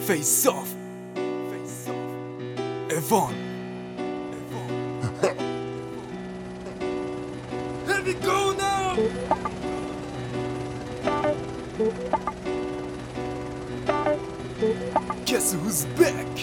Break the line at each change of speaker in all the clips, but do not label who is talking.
Face off Evon Here we go now Guess who's back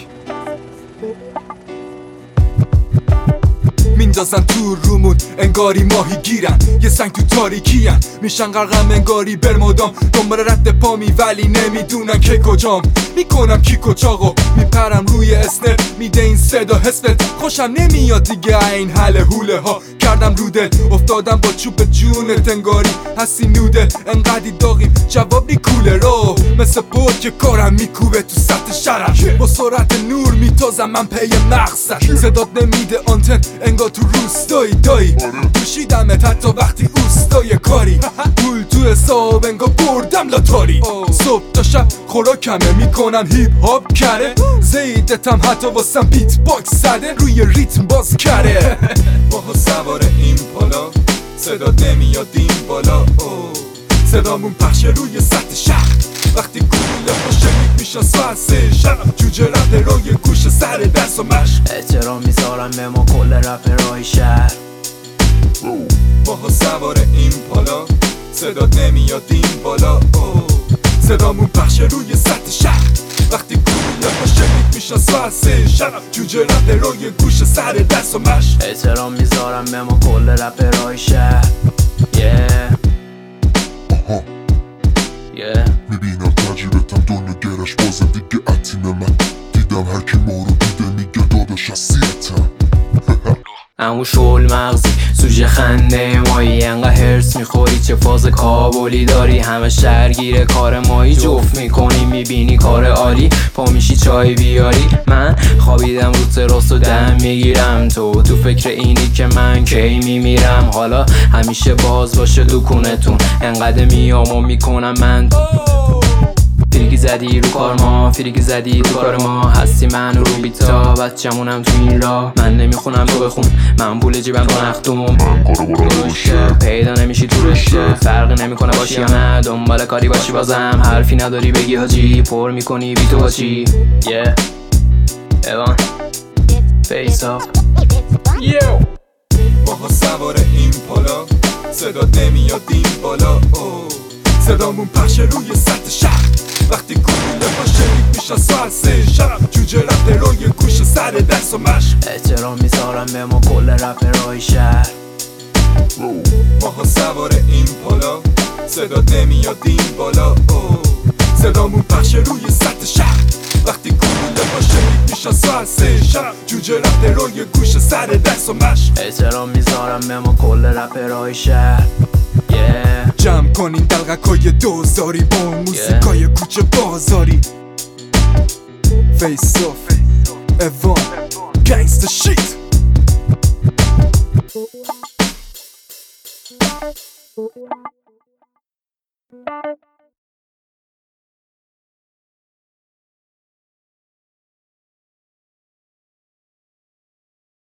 میندازن تو رومون انگاری ماهی گیرن یه سنگ تو تاریکین میشن غرقم انگاری برمدام دنبال رد پامی ولی نمیدونن که کجام میکنم کی کجاقو میپرم روی اسنر میده این صدا حسبت خوشم نمیاد دیگه این حل حوله ها کردم رو دل افتادم با چوب جونت انگاری هستی نودل انقدی داغیم جواب نیکوله رو مثل بود که کارم میکوبه تو سطح شرم با سرعت نور میتازم من پی مقصد صدات نمیده آنتن انگار تو روستایی دایی دوشیدمت حتی وقتی اوستای کاری پول تو حساب انگار بردم لاتاری صبح تا شب خوراکمه میکنم هیپ هاپ کره زیدتم حتی واسم بیت باکس زده روی ریتم باز کره ماها سوار این پالا صدا نمیاد این بالا صدامون پخشه روی سطح شهر وقتی گوله ها شنید میشن ساعت 3 شب جوجه رفته روی گوش سر درس و مشق
احترام میذارم به ما کل رپرهای شهر
ماها سوار این پالا صدا نمیاد این بالا صدامون پخشه روی سطح شهر وقتی گوله ها شنید میشن ساعت 3 شب جوجه رفته روی گوش سر درس و مشق
احترام میذارم به ما کل رپرهای شهر
میبینم تجربتم دنیا گرش بازه دیگه عتیم من دیدم هر کی ما رو دیده میگه داداش از سیرتم
امو شل مغزی سوژه خنده مایی انقدر هرس میخوری چه فاز کابلی داری همه شهرگیر کار مایی جفت میکنی میبینی کار عالی پا میشی چای بیاری من خوابیدم رو تراس و دم میگیرم تو فکر اینی که من کی میمیرم حالا همیشه باز باشه دکونتون انقدر میام و میکنم من فریگی زدی رو کار ما فریگی زدی تو کار ما هستی من رو بیتا بچمونم تو این راه من نمیخونم تو بخون من پول جیبم تو نختوم پیدا نمیشی تو رشته فرق نمیکنه باشی یا نه دنبال کاری باشی بازم حرفی نداری بگی حاجی پر میکنی بی تو باشی Evon Face off
ماها سوار این پالا صدا نمیاد این بالا صدامون پخشه روی سطح شهر وقتی گوله ها شنید میشن ساعت 3 شب جوجه رفته روی گوش سر درس و مشق
احترام میذارم به ما کل رپرهای شهر
ماها سوار این پالا صدا نمیاد این بالا صدامون پخشه روی سطح شهر وقتی گوله ها شنید میشن ساعت 3 شب جوجه رفته روی گوش سر درس و مشق
احترام میذارم به ما کل رپرهای شهر
جمع کنین دلغکای دوزاری با موزیکای کوچه بازاری Face off Evon Gangsta shit